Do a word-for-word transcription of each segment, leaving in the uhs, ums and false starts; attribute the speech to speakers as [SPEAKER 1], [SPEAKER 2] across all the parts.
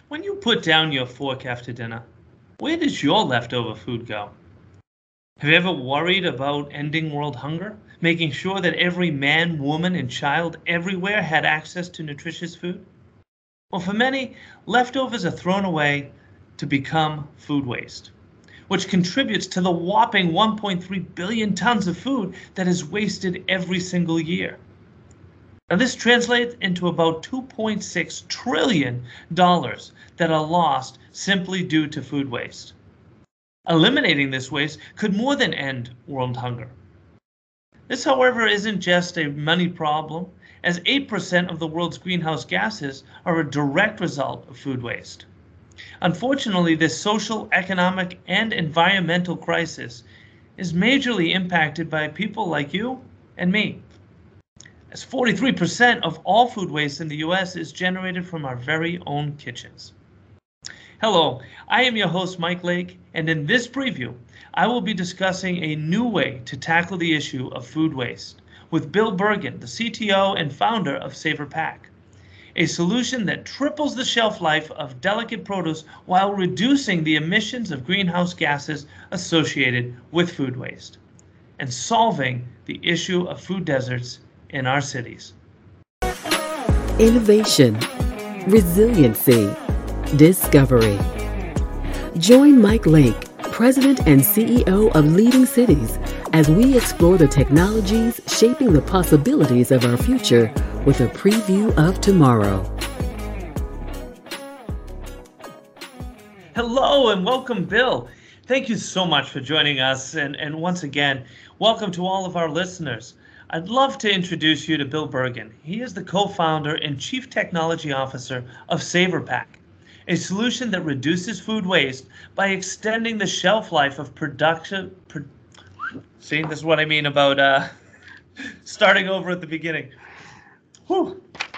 [SPEAKER 1] When you put down your fork after dinner, where does your leftover food go? Have you ever worried about ending world hunger? Making sure that every man, woman, and child everywhere had access to nutritious food? Well, for many, leftovers are thrown away to become food waste, which contributes to the whopping one point three billion tons of food that is wasted every single year. Now, this translates into about two point six trillion dollars that are lost simply due to food waste. Eliminating this waste could more than end world hunger. This, however, isn't just a money problem, as eight percent of the world's greenhouse gases are a direct result of food waste. Unfortunately, this social, economic, and environmental crisis is majorly impacted by people like you and me, as forty-three percent of all food waste in the U S is generated from our very own kitchens. Hello, I am your host, Mike Lake, and in this preview, I will be discussing a new way to tackle the issue of food waste with Bill Bergen, the C T O and founder of SaverPak, a solution that triples the shelf life of delicate produce while reducing the emissions of greenhouse gases associated with food waste and solving the issue of food deserts in our cities.
[SPEAKER 2] Innovation, resiliency, discovery. Join Mike Lake, President and C E O of Leading Cities, as we explore the technologies shaping the possibilities of our future with a preview of tomorrow.
[SPEAKER 1] Hello and welcome, Bill. Thank you so much for joining us. And, and once again, welcome to all of our listeners. I'd love to introduce you to Bill Bergen. He is the co-founder and chief technology officer of SaverPak, a solution that reduces food waste by extending the shelf life of production. Pro- See, this is what I mean about uh, starting over at the beginning. Whew.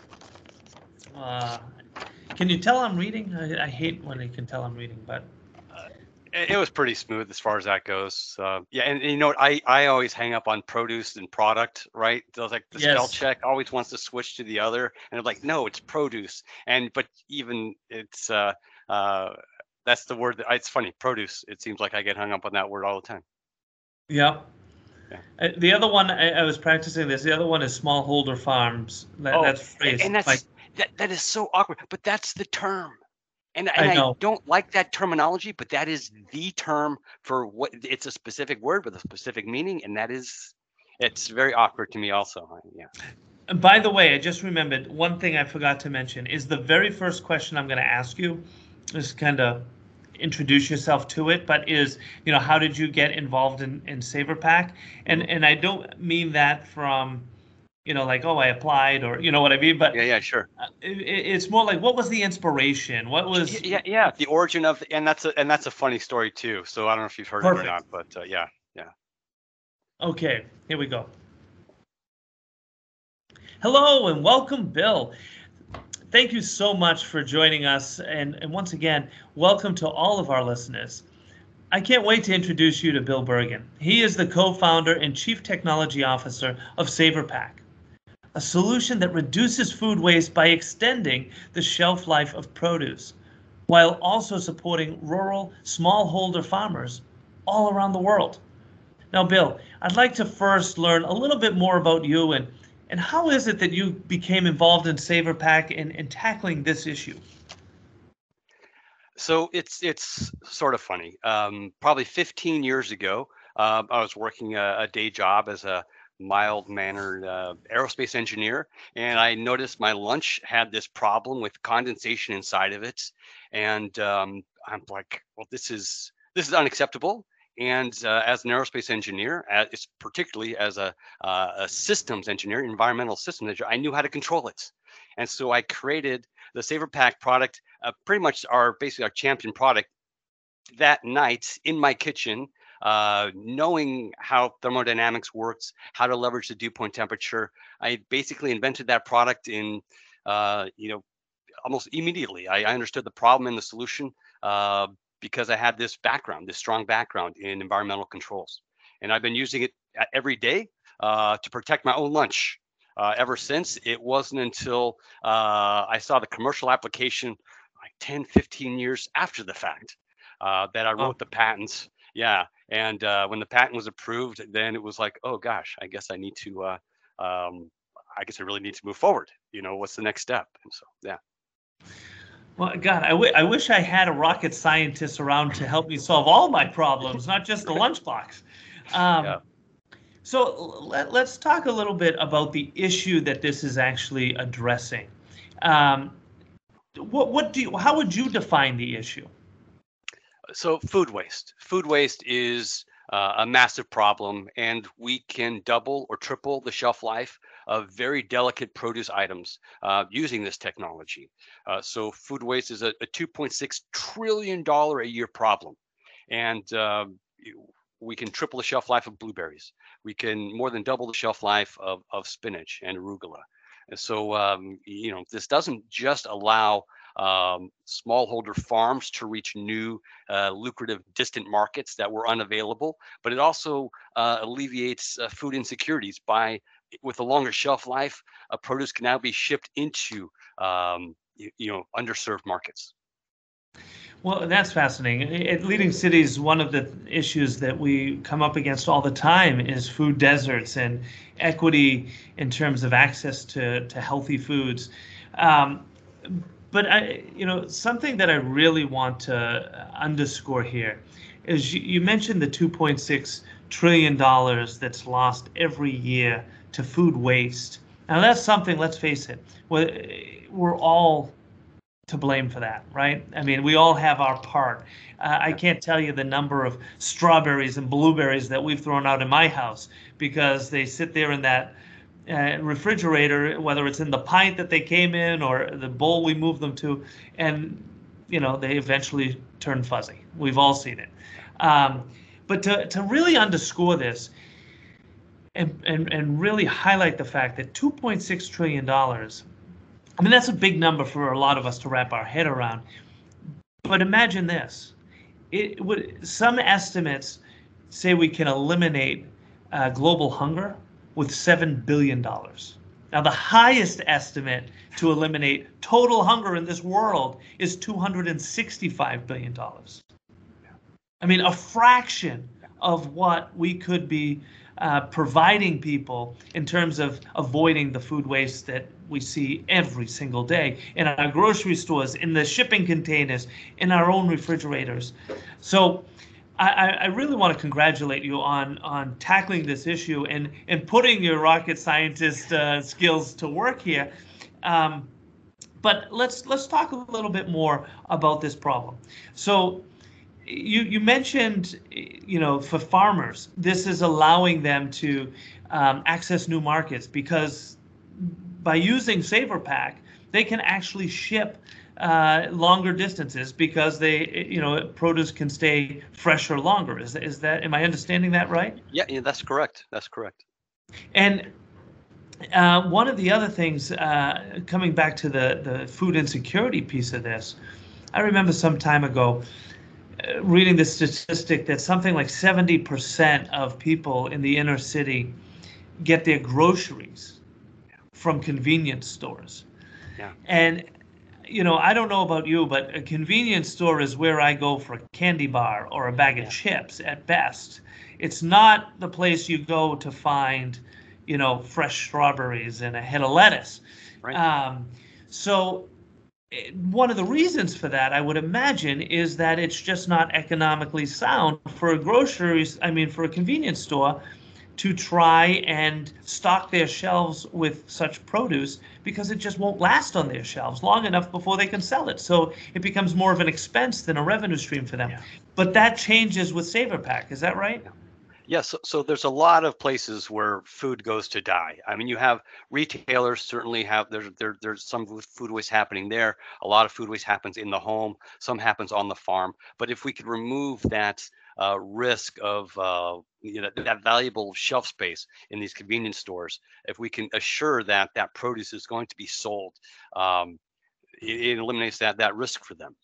[SPEAKER 1] Uh, can you tell I'm reading? I, I hate when you can tell I'm reading, but
[SPEAKER 3] it was pretty smooth as far as that goes. Uh, yeah, and, and you know what? I, I always hang up on produce and product, right? So like the
[SPEAKER 1] Yes.
[SPEAKER 3] spell check always wants to switch to the other, and I'm like, no, it's produce. And but even it's uh uh that's the word that it's funny, produce. It seems like I get hung up on that word all the time.
[SPEAKER 1] yeah.
[SPEAKER 3] Yeah.
[SPEAKER 1] Uh, the other one I, I was practicing this. The other one is smallholder farms. That,
[SPEAKER 3] Oh,
[SPEAKER 1] that's phrased
[SPEAKER 3] and that's
[SPEAKER 1] like
[SPEAKER 3] that that is so awkward, but that's the term. And,
[SPEAKER 1] I
[SPEAKER 3] and I,
[SPEAKER 1] know.
[SPEAKER 3] don't like that terminology, but that is the term for what it's a specific word with a specific meaning. And that is, it's very awkward to me also. Yeah.
[SPEAKER 1] And by the way, I just remembered one thing I forgot to mention is the very first question I'm going to ask you. Just kind of introduce yourself to it, but is, you know, how did you get involved in, in SaverPak? And and I don't mean that from, you know, like, oh, I applied or, you know what I mean? But
[SPEAKER 3] Yeah, yeah, sure.
[SPEAKER 1] uh, it, it's more like, what was the inspiration? What was
[SPEAKER 3] Y- Yeah, yeah. The origin of, and that's a, and that's a funny story too. So I don't know if you've heard
[SPEAKER 1] Perfect.
[SPEAKER 3] it or not, but uh, yeah, yeah.
[SPEAKER 1] Okay, here we go. Hello and welcome, Bill. Thank you so much for joining us. And, and once again, welcome to all of our listeners. I can't wait to introduce you to Bill Bergen. He is the co-founder and chief technology officer of SaverPak, a solution that reduces food waste by extending the shelf life of produce, while also supporting rural smallholder farmers all around the world. Now, Bill, I'd like to first learn a little bit more about you and, and how is it that you became involved in SaverPak and, and tackling this issue?
[SPEAKER 3] So it's it's sort of funny. Um, probably fifteen years ago, uh, I was working a, a day job as a mild-mannered uh, aerospace engineer, and I noticed my lunch had this problem with condensation inside of it, and um, I'm like, well, this is this is unacceptable. And uh, as an aerospace engineer, uh, it's particularly as a, uh, a systems engineer, environmental systems engineer, I knew how to control it, and so I created the SaverPak product, uh, pretty much our basically our champion product that night in my kitchen, uh, knowing how thermodynamics works, how to leverage the dew point temperature. I basically invented that product in, uh, you know, almost immediately. I, I understood the problem and the solution uh, because I had this background, this strong background in environmental controls. And I've been using it every day uh, to protect my own lunch. Uh, ever since. It wasn't until uh, I saw the commercial application like ten, fifteen years after the fact uh, that I
[SPEAKER 1] Oh,
[SPEAKER 3] wrote the patents. Yeah. And uh, when the patent was approved, then it was like, oh gosh, I guess I need to, uh, um, I guess I really need to move forward. You know, what's the next step? And so, yeah.
[SPEAKER 1] well, God, I, w- I wish I had a rocket scientist around to help me solve all my problems, not just the lunchbox. Um,
[SPEAKER 3] Yeah.
[SPEAKER 1] so let, let's talk a little bit about the issue that this is actually addressing. Um, what, what do you, how would you define the issue?
[SPEAKER 3] So food waste. Food waste is uh, a massive problem, and we can double or triple the shelf life of very delicate produce items uh, using this technology. Uh, so food waste is a, a two point six trillion dollars a year problem, and uh, we can triple the shelf life of blueberries. We can more than double the shelf life of, of spinach and arugula. And so, um, you know, this doesn't just allow um, smallholder farms to reach new, uh, lucrative, distant markets that were unavailable, but it also uh, alleviates uh, food insecurities by, with a longer shelf life, uh, produce can now be shipped into, um, you, you know, underserved markets.
[SPEAKER 1] Well, that's fascinating. At Leading Cities, one of the issues that we come up against all the time is food deserts and equity in terms of access to, to healthy foods. Um, but I, you know, something that I really want to underscore here is you, you mentioned the two point six trillion dollars that's lost every year to food waste. Now that's something, let's face it, we're, we're all to blame for that, right? I mean, we all have our part. Uh, I can't tell you the number of strawberries and blueberries that we've thrown out in my house because they sit there in that uh, refrigerator, whether it's in the pint that they came in or the bowl we moved them to, and you know they eventually turn fuzzy. We've all seen it. Um, but to to really underscore this and and and really highlight the fact that two point six trillion dollars. I mean, that's a big number for a lot of us to wrap our head around. But imagine this. It would, some estimates say we can eliminate uh, global hunger with seven billion dollars. Now, the highest estimate to eliminate total hunger in this world is two hundred sixty-five billion dollars. I mean, a fraction of what we could be uh, providing people in terms of avoiding the food waste that we see every single day in our grocery stores, in the shipping containers, in our own refrigerators. So I, I really want to congratulate you on on tackling this issue and, and putting your rocket scientist uh, skills to work here. Um, but let's let's talk a little bit more about this problem. So you you mentioned, you know, for farmers, this is allowing them to um, access new markets because by using SaverPak, they can actually ship uh, longer distances because they, you know, produce can stay fresher longer. Is is that? Am I understanding that right?
[SPEAKER 3] Yeah, yeah, that's correct. That's correct.
[SPEAKER 1] And uh, one of the other things, uh, coming back to the the food insecurity piece of this, I remember some time ago uh, reading the statistic that something like seventy percent of people in the inner city get their groceries from convenience stores.
[SPEAKER 3] Yeah.
[SPEAKER 1] And, you know, I don't know about you, but a convenience store is where I go for a candy bar or a bag of yeah. chips at best. It's not the place you go to find, you know, fresh strawberries and a head of lettuce.
[SPEAKER 3] Right.
[SPEAKER 1] Um, so one of the reasons for that, I would imagine, is that it's just not economically sound for a groceries, I mean, for a convenience store to try and stock their shelves with such produce because it just won't last on their shelves long enough before they can sell it. So it becomes more of an expense than a revenue stream for them. Yeah. But that changes with SaverPak, is that right?
[SPEAKER 3] Yeah. Yeah, so, so there's a lot of places where food goes to die. I mean, you have retailers certainly have, there's there, there's some food waste happening there. A lot of food waste happens in the home. Some happens on the farm. But if we could remove that uh, risk of uh, you know, that valuable shelf space in these convenience stores, if we can assure that that produce is going to be sold, um, it, it eliminates that that risk for them.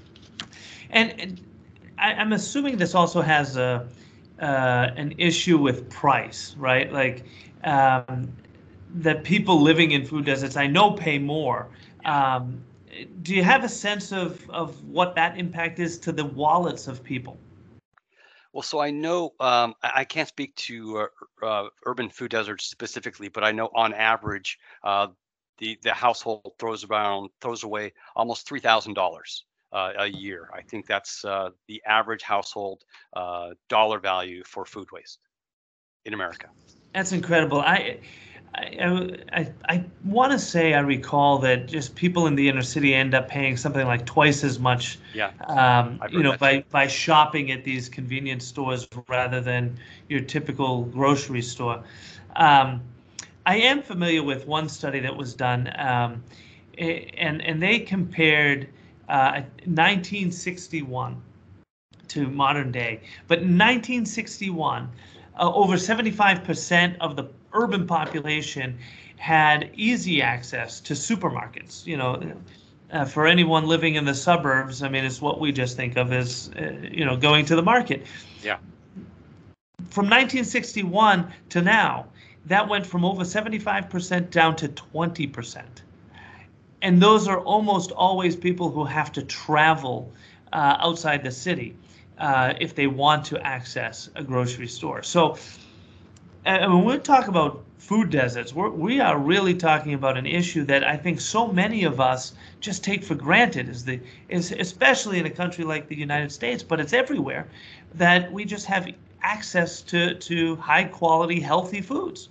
[SPEAKER 1] And, and I, I'm assuming this also has a Uh, an issue with price, right? Like um, that people living in food deserts, I know, pay more. Um, do you have a sense of, of what that impact is to the wallets of people?
[SPEAKER 3] Well, so I know um, I I can't speak to uh, uh, urban food deserts specifically, but I know on average, uh, the the household throws around throws away almost three thousand dollars uh, a year. I think that's uh, the average household uh, dollar value for food waste in America.
[SPEAKER 1] That's incredible. I I I, I want to say I recall that just people in the inner city end up paying something like twice as much,
[SPEAKER 3] Yeah,
[SPEAKER 1] um,
[SPEAKER 3] I've
[SPEAKER 1] you
[SPEAKER 3] heard
[SPEAKER 1] know,
[SPEAKER 3] that too.
[SPEAKER 1] by by shopping at these convenience stores rather than your typical grocery store. Um, I am familiar with one study that was done, um, a- and and they compared uh, nineteen sixty-one to modern day. But in nineteen sixty-one, uh, over seventy-five percent of the urban population had easy access to supermarkets. You know, uh, for anyone living in the suburbs, I mean, it's what we just think of as, uh, you know, going to the market.
[SPEAKER 3] Yeah,
[SPEAKER 1] From nineteen sixty-one to now, that went from over seventy-five percent down to twenty percent. And those are almost always people who have to travel uh, outside the city uh, if they want to access a grocery store. So, and when we talk about food deserts, we're, we are really talking about an issue that I think so many of us just take for granted, is the is especially in a country like the United States, but it's everywhere, that we just have access to to high quality, healthy foods.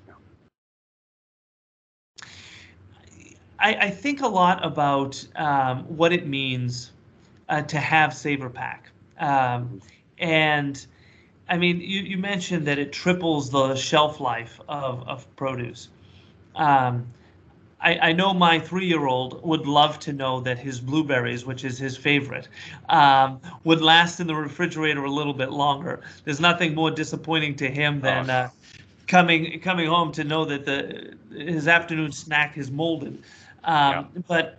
[SPEAKER 1] I, I think a lot about um, what it means uh, to have SaverPack. Um,
[SPEAKER 3] mhm,
[SPEAKER 1] and I mean, you, you mentioned that it triples the shelf life of, of produce. Um, I, I know my three-year-old would love to know that his blueberries, which is his favorite, um, would last in the refrigerator a little bit longer. There's nothing more disappointing to him
[SPEAKER 3] oh,
[SPEAKER 1] than uh, coming coming home to know that the his afternoon snack is molded.
[SPEAKER 3] yeah.
[SPEAKER 1] Um, but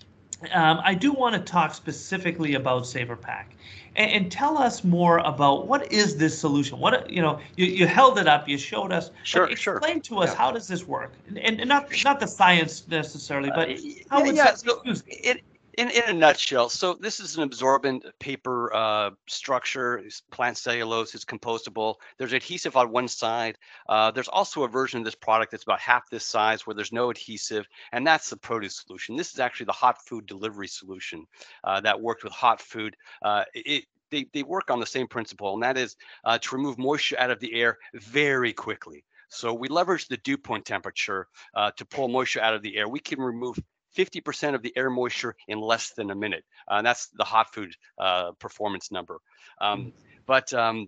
[SPEAKER 1] um, I do want to talk specifically about SaverPack, and, and tell us more about what is this solution. What you know, you, you held it up, you showed us, but
[SPEAKER 3] Sure, sure.
[SPEAKER 1] explain to us,
[SPEAKER 3] Yeah.
[SPEAKER 1] how does this work, and, and not not the science necessarily,
[SPEAKER 3] Uh,
[SPEAKER 1] but
[SPEAKER 3] y-
[SPEAKER 1] how
[SPEAKER 3] yeah,
[SPEAKER 1] would
[SPEAKER 3] yeah.
[SPEAKER 1] somebody
[SPEAKER 3] So
[SPEAKER 1] use it?
[SPEAKER 3] it, in in a nutshell, so this is an absorbent paper uh, structure. It's plant cellulose. It's compostable. There's adhesive on one side. Uh, there's also a version of this product that's about half this size where there's no adhesive, and that's the produce solution. This is actually the hot food delivery solution uh, that worked with hot food. Uh, it, they, they work on the same principle, and that is uh, to remove moisture out of the air very quickly. So we leverage the dew point temperature uh, to pull moisture out of the air. We can remove fifty percent of the air moisture in less than a minute. Uh, and that's the hot food uh, performance number. Um, but um,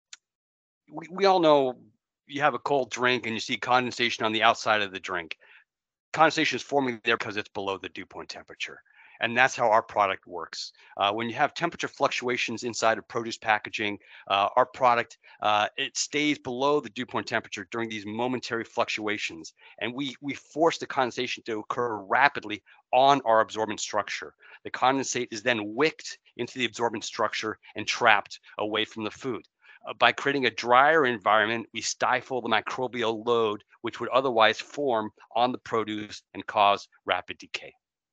[SPEAKER 3] we, we all know you have a cold drink and you see condensation on the outside of the drink. Condensation is forming there because it's below the dew point temperature. And that's how our product works. Uh, when you have temperature fluctuations inside of produce packaging, uh, our product, uh, it stays below the dew point temperature during these momentary fluctuations. And we, we force the condensation to occur rapidly on our absorbent structure. The condensate is then wicked into the absorbent structure and trapped away from the food. Uh, by creating a drier environment, we stifle the microbial load, which would otherwise form on the produce and cause rapid decay.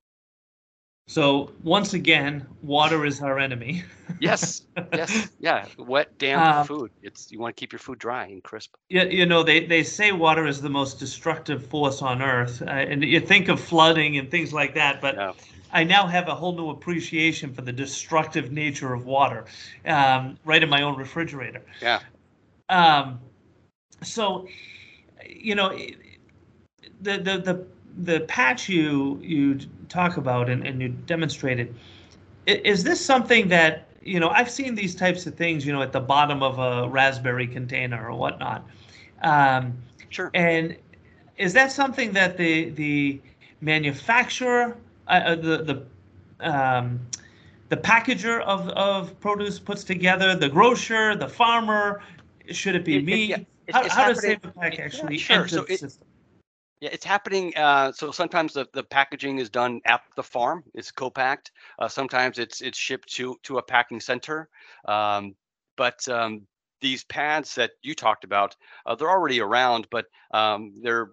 [SPEAKER 1] So once again, water is our enemy.
[SPEAKER 3] Yes, yes, yeah. Wet, damp
[SPEAKER 1] um,
[SPEAKER 3] food. It's you want to keep your food dry and crisp.
[SPEAKER 1] you, you know, they, they say water is the most destructive force on earth, uh, and you think of flooding and things like that, but
[SPEAKER 3] Yeah,
[SPEAKER 1] I now have a whole new appreciation for the destructive nature of water, um, right in my own refrigerator.
[SPEAKER 3] yeah.
[SPEAKER 1] Um, so, you know, the the the the patch you you talk about and, and you demonstrated, is this something that, you know, I've seen these types of things, you know, at the bottom of a raspberry container or whatnot, um,
[SPEAKER 3] Sure.
[SPEAKER 1] and is that something that the the manufacturer, uh, uh, the the um, the packager of of produce puts together, the grocer, the farmer? Should it be
[SPEAKER 3] It, it yeah.
[SPEAKER 1] me?
[SPEAKER 3] It's
[SPEAKER 1] How
[SPEAKER 3] it's
[SPEAKER 1] how does
[SPEAKER 3] happening.
[SPEAKER 1] SaverPack
[SPEAKER 3] It, yeah,
[SPEAKER 1] actually
[SPEAKER 3] sure.
[SPEAKER 1] enter
[SPEAKER 3] So
[SPEAKER 1] the
[SPEAKER 3] it
[SPEAKER 1] system?
[SPEAKER 3] yeah, it's happening. Uh, so sometimes the, the packaging is done at the farm. It's co-packed. Uh, sometimes it's it's shipped to to a packing center. Um, but um, these pads that you talked about, uh, they're already around, but um, they're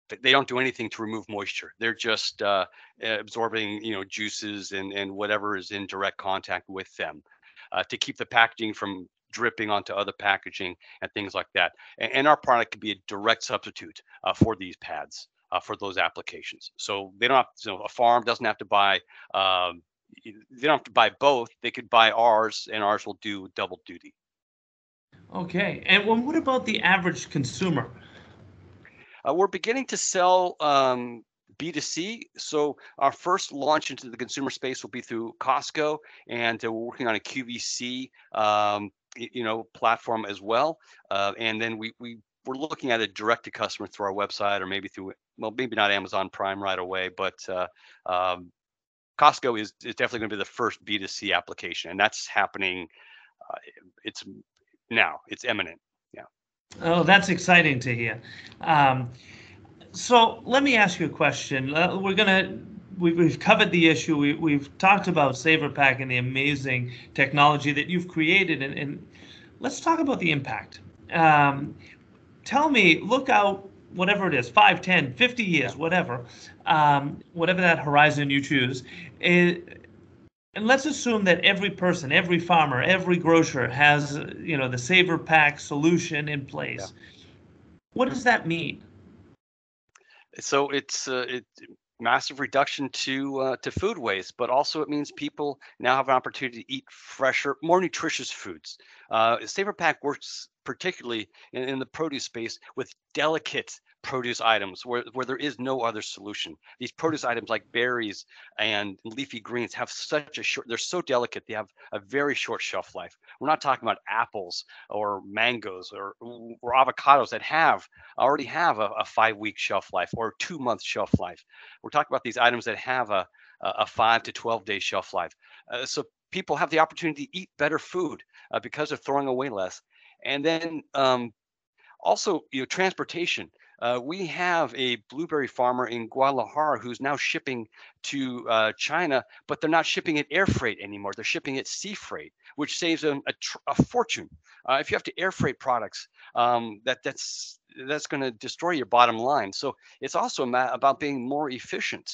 [SPEAKER 3] they don't do anything to remove moisture. They're just uh, absorbing, you know, juices and and whatever is in direct contact with them uh, to keep the packaging from dripping onto other packaging and things like that. And, and our product could be a direct substitute uh, for these pads uh, for those applications. So they don't have, you know, a farm doesn't have to buy. Um, they don't have to buy both. They could buy ours, and ours will do double duty.
[SPEAKER 1] Okay. And well, what about the average consumer?
[SPEAKER 3] Uh, we're beginning to sell um, B two C. So our first launch into the consumer space will be through Costco, and uh, we're working on a Q V C, um, y- you know, platform as well. Uh, and then we we we're looking at a direct to customer through our website, or maybe through, well, maybe not Amazon Prime right away, but uh, um, Costco is is definitely going to be the first B two C application, and that's happening. Uh, it's now. It's imminent. Yeah.
[SPEAKER 1] Oh, that's exciting to hear. Um, so let me ask you a question. Uh, we're gonna we've, we've covered the issue. We, we've talked about SaverPak and the amazing technology that you've created, and, and let's talk about the impact. Um, tell me, look out, whatever it is, five, ten, fifty years, whatever, um, whatever that horizon you choose. It, and let's assume that every person, every farmer, every grocer has, uh, you know, the SaverPak solution in place.
[SPEAKER 3] Yeah.
[SPEAKER 1] What does that mean?
[SPEAKER 3] So it's uh, it massive reduction to uh, to food waste, but also it means people now have an opportunity to eat fresher, more nutritious foods. Uh, SaverPak works particularly in, in the produce space with delicate produce items where, where there is no other solution. These produce items like berries and leafy greens have such a short, they're so delicate, they have a very short shelf life. We're not talking about apples or mangoes or, or avocados that have already have a, a five week shelf life or two month shelf life. We're talking about these items that have a, a five to twelve day shelf life. Uh, so people have the opportunity to eat better food uh, because they're throwing away less. And then um, also, you know, transportation. Uh, we have a blueberry farmer in Guadalajara who's now shipping to uh, China, but they're not shipping it air freight anymore. They're shipping it sea freight, which saves them a, tr- a fortune. Uh, if you have to air freight products, um, that that's that's going to destroy your bottom line. So it's also ma- about being more efficient.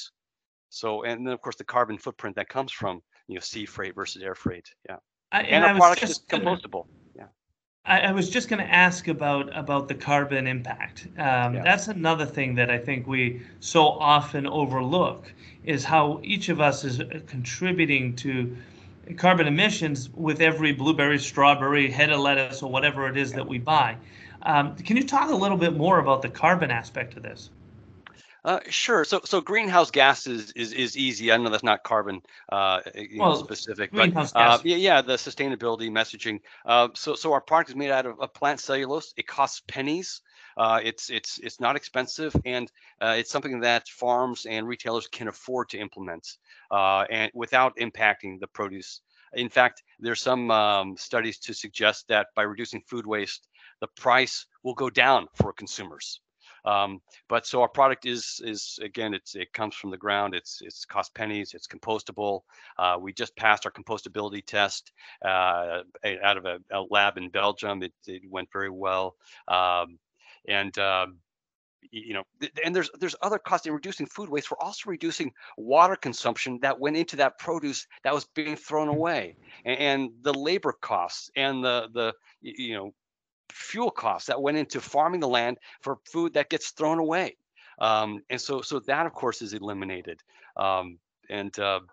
[SPEAKER 3] So, and then of course the carbon footprint that comes from, you know, sea freight versus air freight. Yeah,
[SPEAKER 1] I,
[SPEAKER 3] and
[SPEAKER 1] and I
[SPEAKER 3] our
[SPEAKER 1] was
[SPEAKER 3] product is
[SPEAKER 1] just gonna,
[SPEAKER 3] compostable. Yeah,
[SPEAKER 1] I, I was just going to ask about about the carbon impact. Um,
[SPEAKER 3] yeah.
[SPEAKER 1] that's another thing that I think we so often overlook is how each of us is uh, contributing to carbon emissions with every blueberry, strawberry, head of lettuce, or whatever it is that we buy. Um, can you talk a little bit more about the carbon aspect of this?
[SPEAKER 3] Uh, sure. So, so greenhouse gases is is easy. I know that's not carbon, uh, you know,
[SPEAKER 1] Well,
[SPEAKER 3] specific, but
[SPEAKER 1] greenhouse
[SPEAKER 3] uh,
[SPEAKER 1] gas.
[SPEAKER 3] yeah, yeah, the sustainability messaging. Uh, so, so our product is made out of, of plant cellulose. It costs pennies. Uh, it's it's it's not expensive, and uh, it's something that farms and retailers can afford to implement, uh, and without impacting the produce. In fact, there's some um, studies to suggest that by reducing food waste, the price will go down for consumers. Um, but so our product is is again, it's it comes from the ground. It's it's cost pennies. It's compostable. Uh, we just passed our compostability test uh, out of a, a lab in Belgium. It, it went very well, um, and um, you know, th- and there's there's other costs in reducing food waste. We're also reducing water consumption that went into that produce that was being thrown away, and, and the labor costs and the the y- you know fuel costs that went into farming the land for food that gets thrown away. Um, and so, so that of course is eliminated. Um, and uh,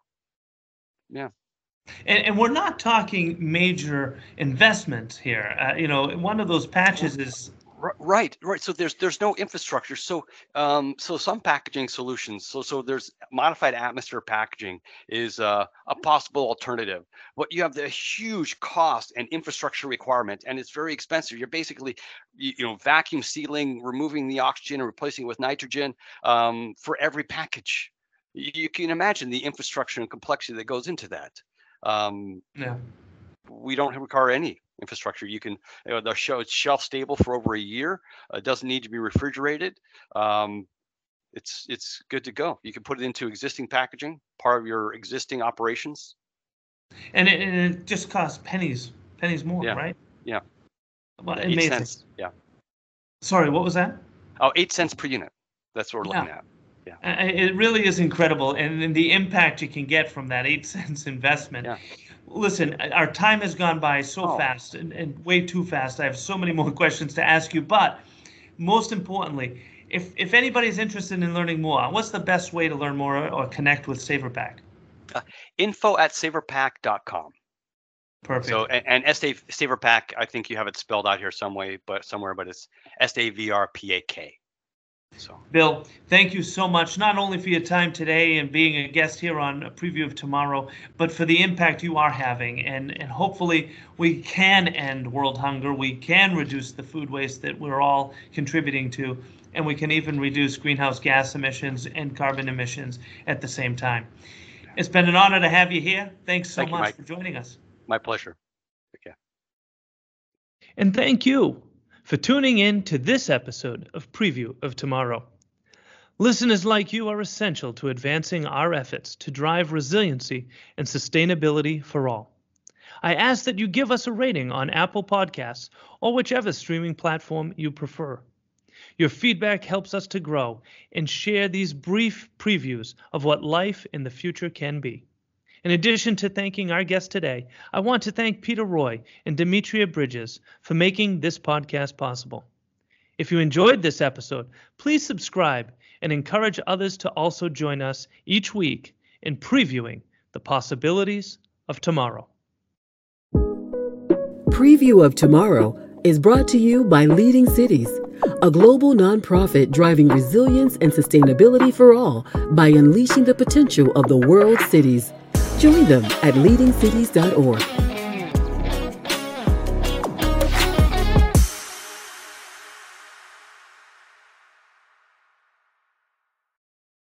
[SPEAKER 3] yeah,
[SPEAKER 1] And, and we're not talking major investments here. Uh, you know, one of those patches is,
[SPEAKER 3] R- right, right. So there's there's no infrastructure. So um, so some packaging solutions. So so there's modified atmosphere packaging is uh, a possible alternative. But you have the huge cost and infrastructure requirement, and it's very expensive. You're basically you, you know vacuum sealing, removing the oxygen and replacing it with nitrogen um, for every package. You, you can imagine the infrastructure and complexity that goes into that. Um,
[SPEAKER 1] yeah.
[SPEAKER 3] we don't require any infrastructure. You can, you know, the show it's shelf stable for over a year. Uh, It doesn't need to be refrigerated. Um, it's it's good to go. You can put it into existing packaging, part of your existing operations.
[SPEAKER 1] And it, and it just costs pennies, pennies more,
[SPEAKER 3] Yeah,
[SPEAKER 1] right?
[SPEAKER 3] yeah,
[SPEAKER 1] Well,
[SPEAKER 3] yeah. Eight
[SPEAKER 1] amazing.
[SPEAKER 3] cents. Yeah.
[SPEAKER 1] Sorry, what was that?
[SPEAKER 3] Oh, eight cents per unit. That's what we're
[SPEAKER 1] Yeah.
[SPEAKER 3] looking at. Yeah.
[SPEAKER 1] I- It really is incredible, and, and the impact you can get from that eight cents investment.
[SPEAKER 3] Yeah.
[SPEAKER 1] Listen, our time has gone by so
[SPEAKER 3] Oh.
[SPEAKER 1] fast and, and way too fast. I have so many more questions to ask you, but most importantly, if if anybody's interested in learning more, what's the best way to learn more or connect with SaverPack?
[SPEAKER 3] Info at saverpack dot com.
[SPEAKER 1] Perfect.
[SPEAKER 3] So and, and S A SaverPack, I think you have it spelled out here some way, but somewhere, but it's S A V R P A K. So
[SPEAKER 1] Bill, thank you so much, not only for your time today and being a guest here on A Preview of Tomorrow, but for the impact you are having. And, and hopefully we can end world hunger. We can reduce the food waste that we're all contributing to, and we can even reduce greenhouse gas emissions and carbon emissions at the same time. It's been an honor to have you here. Thanks so
[SPEAKER 3] Thank you,
[SPEAKER 1] much
[SPEAKER 3] Mike.
[SPEAKER 1] for joining us.
[SPEAKER 3] my pleasure. Okay.
[SPEAKER 1] And thank you for tuning in to this episode of Preview of Tomorrow. Listeners like you are essential to advancing our efforts to drive resiliency and sustainability for all. I ask that you give us a rating on Apple Podcasts or whichever streaming platform you prefer. Your feedback helps us to grow and share these brief previews of what life in the future can be. In addition to thanking our guest today, I want to thank Peter Roy and Demetria Bridges for making this podcast possible. If you enjoyed this episode, please subscribe and encourage others to also join us each week in previewing the possibilities of tomorrow.
[SPEAKER 2] Preview of Tomorrow is brought to you by Leading Cities, a global nonprofit driving resilience and sustainability for all by unleashing the potential of the world's cities. Join them at leading cities dot org.